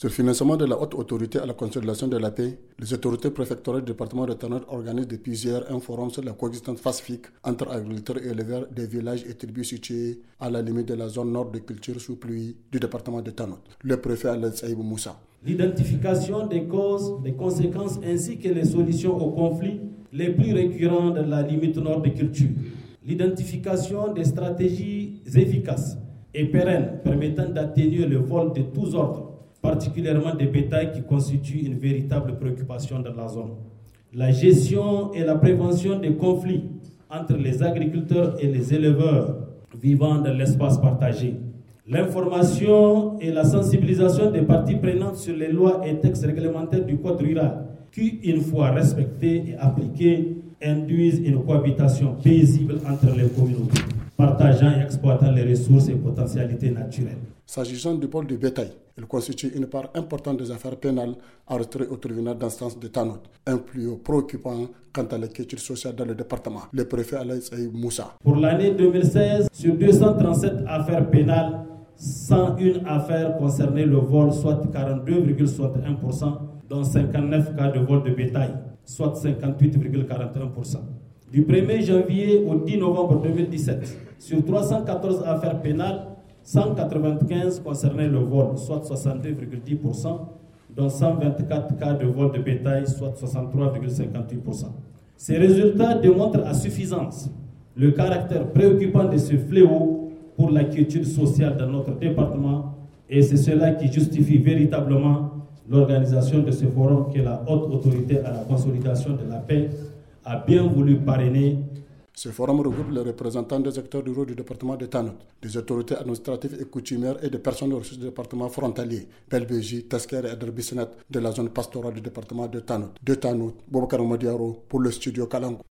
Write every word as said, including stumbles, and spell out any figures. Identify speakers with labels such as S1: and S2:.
S1: Sur le financement de la haute autorité à la consolidation de la paix, les autorités préfectorales du département de Tanout organisent depuis hier un forum sur la coexistence pacifique entre agriculteurs et éleveurs des villages et tribus situés à la limite de la zone nord de culture sous pluie du département de Tanout. Le préfet Alain Saïbou Moussa.
S2: L'identification des causes, des conséquences ainsi que les solutions aux conflits les plus récurrents de la limite nord de culture. L'identification des stratégies efficaces et pérennes permettant d'atténuer le vol de tous ordres, particulièrement des bétails qui constituent une véritable préoccupation dans la zone. La gestion et la prévention des conflits entre les agriculteurs et les éleveurs vivant dans l'espace partagé. L'information et la sensibilisation des parties prenantes sur les lois et textes réglementaires du Code rural qui, une fois respectés et appliqués, induisent une cohabitation paisible entre les communautés, partageant et exploitant les ressources et potentialités naturelles.
S1: S'agissant du pôle du bétail, il constitue une part importante des affaires pénales enregistrées au tribunal d'instance de Tanout, un fléau préoccupant quant à l'inquiétude sociale dans le département. Le préfet Alain Saïbou Moussa.
S2: Pour l'année deux mille seize, sur deux cent trente-sept affaires pénales, cent une affaires concernaient le vol, soit quarante-deux virgule soixante et un pour cent, dont cinquante-neuf cas de vol de bétail, soit cinquante-huit virgule quarante et un pour cent. Du premier janvier au dix novembre deux mille dix-sept, sur trois cent quatorze affaires pénales, cent quatre-vingt-quinze concernaient le vol, soit soixante-deux virgule dix pour cent, dont cent vingt-quatre cas de vol de bétail, soit soixante-trois virgule cinquante-huit pour cent. Ces résultats démontrent à suffisance le caractère préoccupant de ce fléau pour la quiétude sociale dans notre département, et c'est cela qui justifie véritablement l'organisation de ce forum que la haute autorité à la consolidation de la paix a bien voulu parrainer.
S1: Ce forum regroupe les représentants des acteurs ruraux du département de Tanout, des autorités administratives et coutumières et des personnes ressources du département frontalier, Belbéji, Tasker et Aderbissenet de la zone pastorale du département de Tanout. De Tanout, Boubacar Modiaro pour le studio Kalango.